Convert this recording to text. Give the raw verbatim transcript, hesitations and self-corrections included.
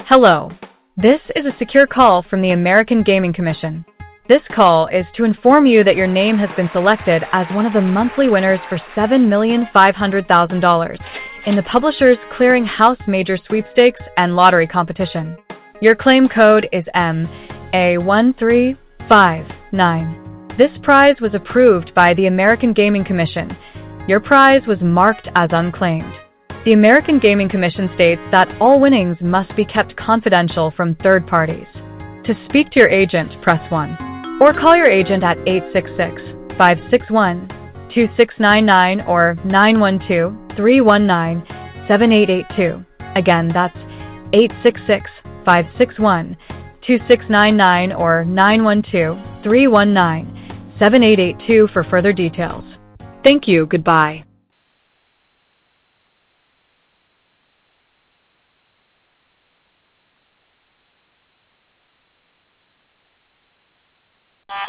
Hello. This is a secure call from the American Gaming Commission. This call is to inform you that your name has been selected as one of the monthly winners for seven million five hundred thousand dollars in the Publishers Clearing House Major Sweepstakes and Lottery Competition. Your claim code is M A one three five nine. This prize was approved by the American Gaming Commission. Your prize was marked as unclaimed. The American Gaming Commission states that all winnings must be kept confidential from third parties. To speak to your agent, press one. Or call your agent at eight six six, five six one, two six nine nine or nine one two, three one nine, seven eight eight two. Again, that's eight six six, five six one, two six nine nine or nine one two, three one nine, seven eight eight two for further details. Thank you. Goodbye.